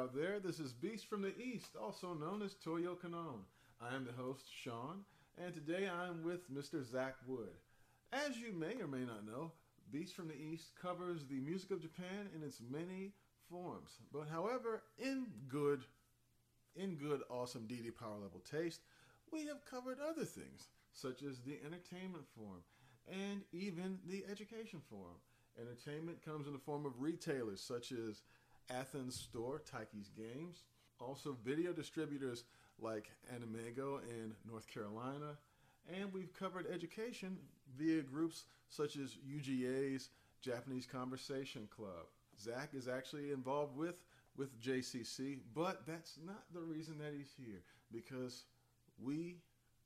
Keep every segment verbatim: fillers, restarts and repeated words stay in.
out there. This is Beast from the East, also known as Toyo Kanon. I am the host, Sean, and today I am with Mister Zach Wood. As you may or may not know, Beast from the East covers the music of Japan in its many forms. But however, in good, in good, awesome D D Power Level taste, we have covered other things, such as the entertainment form and even the education form. Entertainment comes in the form of retailers such as Athens Store, Taiki's Games. Also video distributors like Animego in North Carolina. And we've covered education via groups such as U G A's Japanese Conversation Club. Zach is actually involved with, with J C C, but that's not the reason that he's here. Because we,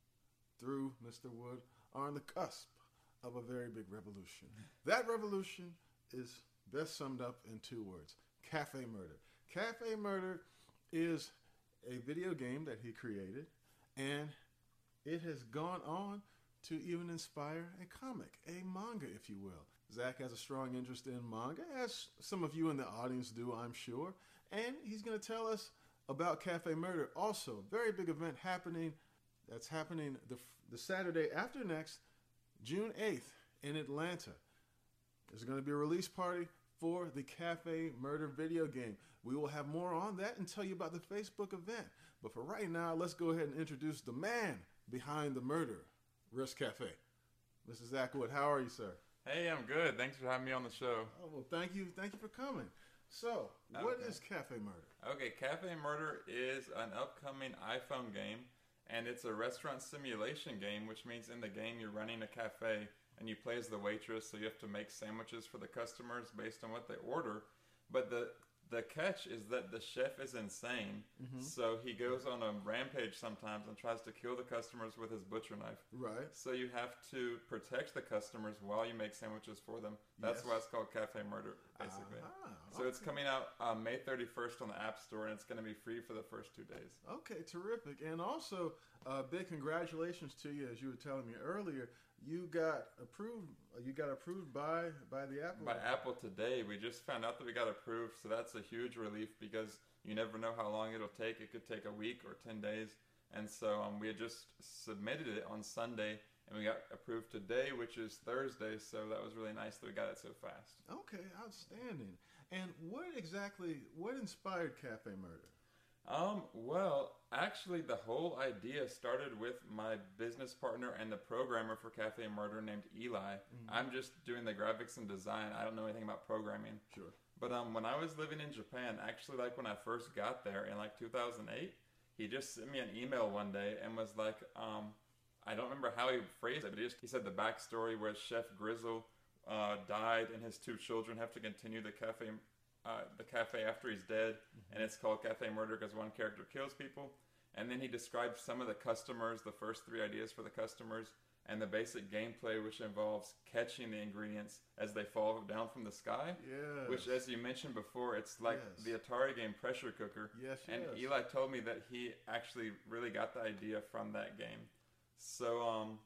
through Mister Wood, are on the cusp of a very big revolution. That revolution is best summed up in two words: Cafe Murder. Cafe Murder is a video game that he created, and it has gone on to even inspire a comic, a manga, if you will. Zach has a strong interest in manga, as some of you in the audience do, I'm sure, and he's going to tell us about Cafe Murder. Also, very big event happening, that's happening the, the Saturday after next, June eighth in Atlanta. There's going to be a release party for the Cafe Murder video game. We will have more on that and tell you about the Facebook event. But for right now, let's go ahead and introduce the man behind the murder, Risk Cafe. Mister Zach Wood, how are you, sir? Hey, I'm good. Thanks for having me on the show. Oh, well, thank you. Thank you for coming. So, what Okay. is Cafe Murder? Okay, Cafe Murder is an upcoming iPhone game, and it's a restaurant simulation game, which means in the game you're running a cafe and you play as the waitress, so you have to make sandwiches for the customers based on what they order. But the the catch is that the chef is insane, Mm-hmm. so he goes on a rampage sometimes and tries to kill the customers with his butcher knife. Right. So you have to protect the customers while you make sandwiches for them. That's Yes. why it's called Cafe Murder, basically. Ah, So it's okay. coming out uh, May thirty-first on the App Store, and it's going to be free for the first two days. Okay, terrific. And also, uh, big congratulations to you, as you were telling me earlier. You got approved. You got approved by by the Apple. By Apple today, we just found out that we got approved, so that's a huge relief because you never know how long it'll take. It could take a week or ten days. And so um, we had just submitted it on Sunday, and we got approved today, which is Thursday, so that was really nice that we got it so fast. Okay, outstanding. And what exactly, what inspired Cafe Murder? Um, well, actually, the whole idea started with my business partner and the programmer for Cafe Murder named Eli. Mm-hmm. I'm just doing the graphics and design. I don't know anything about programming. Sure. But um, when I was living in Japan, actually, like when I first got there in like two thousand eight, he just sent me an email one day and was like, um, I don't remember how he phrased it, but he, just, he said the backstory where Chef Grizzle uh, died and his two children have to continue the cafe Uh, the cafe after he's dead, Mm-hmm. and it's called Cafe Murder because one character kills people. And then he describes some of the customers, the first three ideas for the customers, and the basic gameplay, which involves catching the ingredients as they fall down from the sky. Yes. Which, as you mentioned before, it's like Yes. the Atari game Pressure Cooker. Yes, And yes. Eli told me that he actually really got the idea from that game. So, um,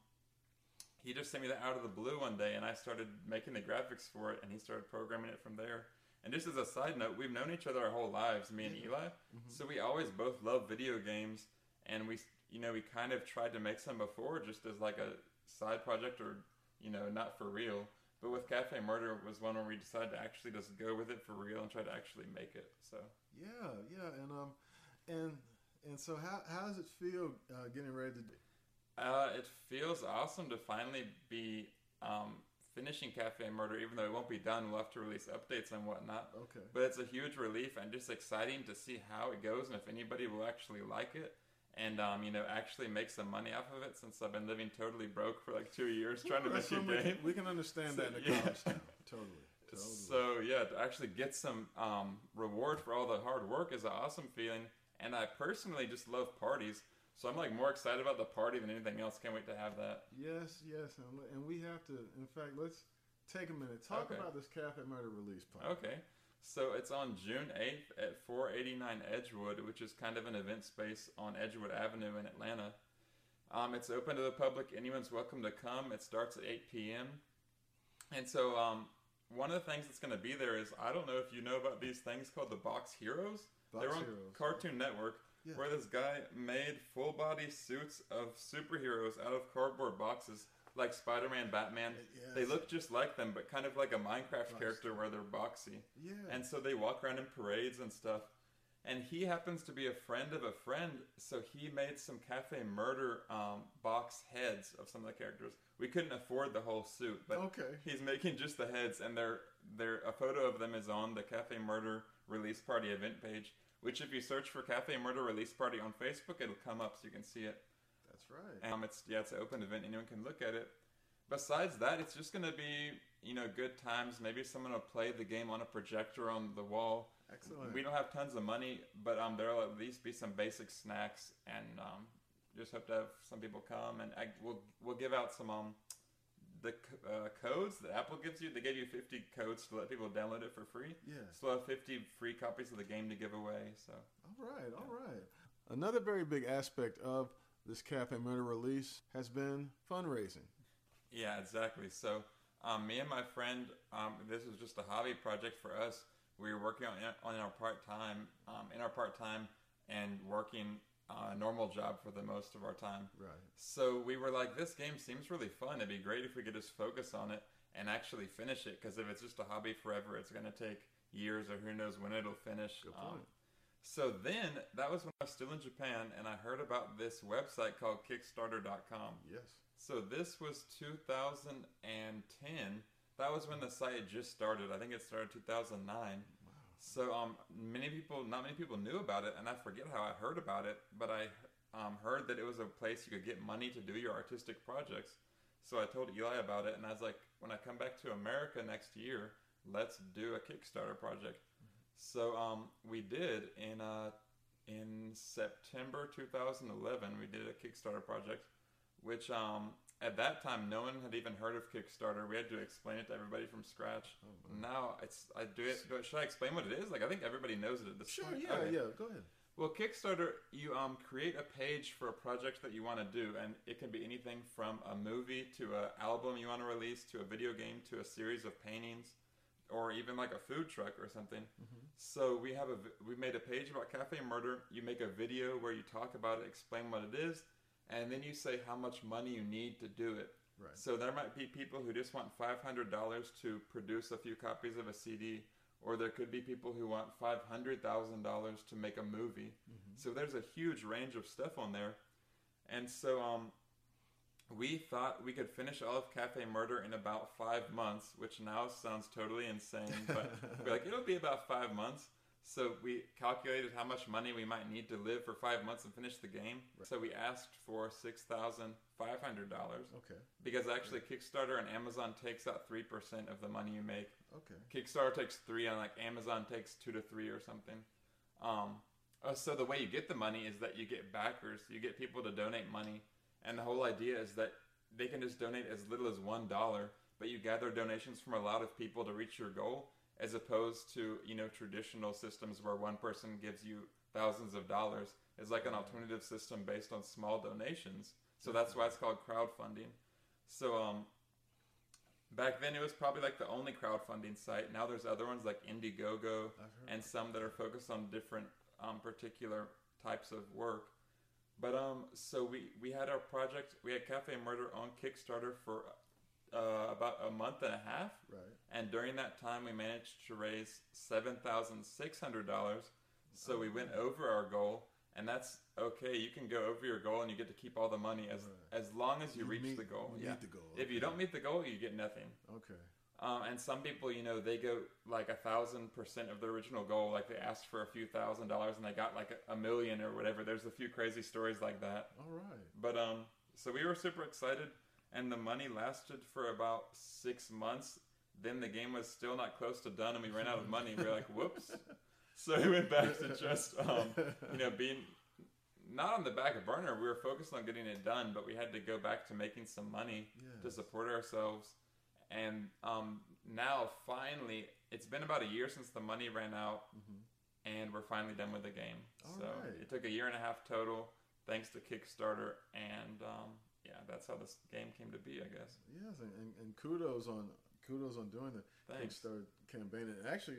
he just sent me that out of the blue one day, and I started making the graphics for it, and he started programming it from there. And just as a side note, we've known each other our whole lives, me and Eli. Mm-hmm. So we always both love video games, and we, you know, we kind of tried to make some before, just as like a side project, or you know, not for real. But with Cafe Murder was one where we decided to actually just go with it for real and try to actually make it. So Yeah, yeah, and um, and and so how how does it feel uh, getting ready to? uh, it feels awesome to finally be um, finishing Cafe Murder, even though it won't be done. We'll have to release updates and whatnot. Okay. But it's a huge relief and just exciting to see how it goes and if anybody will actually like it and, um, you know, actually make some money off of it, since I've been living totally broke for like two years trying to That's make a when we game. can, we can understand that in the Yeah. college town. Totally. Totally. So, yeah, to actually get some um, reward for all the hard work is an awesome feeling. And I personally just love parties. So I'm like more excited about the party than anything else. Can't wait to have that. Yes, yes, and, and we have to. In fact, let's take a minute. Talk Okay. about this Cafe Murder release party. Okay. So it's on June eighth at four eighty-nine Edgewood, which is kind of an event space on Edgewood Avenue in Atlanta. Um, it's open to the public. Anyone's welcome to come. It starts at eight p.m. And so um, one of the things that's going to be there is, I don't know if you know about these things called the Box Heroes. Box they were on Heroes. Cartoon Network, Yeah. where this guy made full body suits of superheroes out of cardboard boxes, like Spider-Man, Batman. Yes. They look just like them, but kind of like a Minecraft Box. character where they're boxy. Yeah. And so they walk around in parades and stuff. And he happens to be a friend of a friend, so he made some Cafe Murder um, box heads of some of the characters. We couldn't afford the whole suit, but okay. he's making just the heads, and they're, they're, a photo of them is on the Cafe Murder release party event page, which if you search for Cafe Murder release party on Facebook, it'll come up so you can see it. That's right. Um, it's yeah, it's an open event. Anyone can look at it. Besides that, it's just going to be, you know, good times. Maybe someone will play the game on a projector on the wall. Excellent. We don't have tons of money, but um, there'll at least be some basic snacks, and um, just hope to have some people come, and I, we'll we'll give out some um the uh, codes that Apple gives you. They gave you fifty codes to let people download it for free. Yeah. So we'll have fifty free copies of the game to give away. So. All right. All right. Another very big aspect of this Cafe Murder release has been fundraising. Yeah, exactly. So um, me and my friend, um, this was just a hobby project for us. We were working on, on our part-time, um, in our part-time and working uh, a normal job for the most of our time. Right. So we were like, this game seems really fun. It'd be great if we could just focus on it and actually finish it. Because if it's just a hobby forever, it's going to take years or who knows when it'll finish. Good Um, point. so then, that was when I was still in Japan, and I heard about this website called Kickstarter dot com. Yes. So this was two thousand ten. That was when the site just started. I think it started two thousand nine. Wow. So um, many people, not many people knew about it, and I forget how I heard about it, but I um, heard that it was a place you could get money to do your artistic projects. So I told Eli about it, and I was like, when I come back to America next year, let's do a Kickstarter project. Mm-hmm. So um, we did in uh, in September two thousand eleven. We did a Kickstarter project, which um, at that time no one had even heard of Kickstarter. We had to explain it to everybody from scratch. Oh, wow. Now it's I do it. Do, should I explain what it is? Like I think everybody knows it at this Sure. point. Yeah. Okay. Yeah. Go ahead. Well, Kickstarter, you um, create a page for a project that you want to do, and it can be anything from a movie to an album you want to release to a video game to a series of paintings, or even like a food truck or something. Mm-hmm. So we have a we made a page about Cafe Murder. You make a video where you talk about it, explain what it is, and then you say how much money you need to do it. Right. So there might be people who just want five hundred dollars to produce a few copies of a C D. Or there could be people who want five hundred thousand dollars to make a movie. Mm-hmm. So there's a huge range of stuff on there. And so um, we thought we could finish all of Cafe Murder in about five months, which now sounds totally insane. But we're like, it'll be about five months. So we calculated how much money we might need to live for five months and finish the game. Right. So we asked for six thousand five hundred dollars. Okay. Because actually Kickstarter and Amazon takes out three percent of the money you make. Okay. Kickstarter takes three, and like Amazon takes two to three or something. Um, uh, so the way you get the money is that you get backers. You get people to donate money. And the whole idea is that they can just donate as little as one dollar, but you gather donations from a lot of people to reach your goal, as opposed to, you know, traditional systems where one person gives you thousands of dollars. It's like an alternative system based on small donations. So that's why it's called crowdfunding. So um, back then it was probably like the only crowdfunding site. Now there's other ones like Indiegogo and some that are focused on different um, particular types of work. But um, so we, we had our project, we had Cafe Murder on Kickstarter for uh, about a month and a half. Right. And during that time, we managed to raise seven thousand six hundred dollars. So oh, we went over our goal. And that's okay. You can go over your goal and you get to keep all the money as right. as long as you, you reach meet, the goal. You yeah. meet the goal. Okay. If you don't meet the goal, you get nothing. Okay. Um, and some people, you know, they go like a thousand percent of the original goal. Like they asked for a few thousand dollars and they got like a, a million or whatever. There's a few crazy stories like that. All right. But um, so we were super excited, and the money lasted for about six months. Then the game was still not close to done, and we ran out of money. We were like, whoops. So we went back to just, um, you know, being not on the back burner. We were focused on getting it done, but we had to go back to making some money yes. to support ourselves. And um, now, finally, it's been about a year since the money ran out, mm-hmm. and we're finally done with the game. All so right. It took a year and a half total, thanks to Kickstarter, and um, yeah, that's how this game came to be, I guess. Yes, and, and, and kudos on kudos on doing the Thanks. Kickstarter campaign. And actually,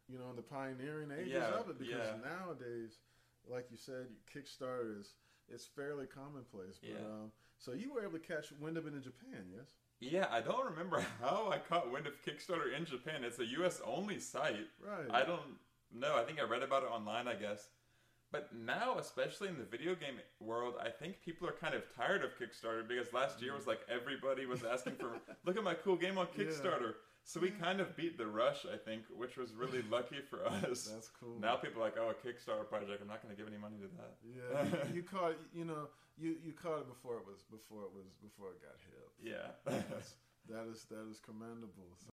you know, in the pioneering ages Yeah, of it, because yeah. nowadays, like you said, Kickstarter is it's fairly commonplace. But Yeah. um, so you were able to catch wind of it in Japan, yes? Yeah, I don't remember how I caught wind of Kickstarter in Japan. It's a U S only site. Right. I don't know. I think I read about it online, I guess. But now, especially in the video game world, I think people are kind of tired of Kickstarter because last year was like everybody was asking for, look at my cool game on Kickstarter. Yeah. So we kind of beat the rush, I think, which was really lucky for us. That's cool. Now people are like, oh, a Kickstarter project. I'm not going to give any money to that. Yeah, you, you caught, you know, you, you caught it before it was before it was before it got hip. Yeah, That's, that is that is commendable. So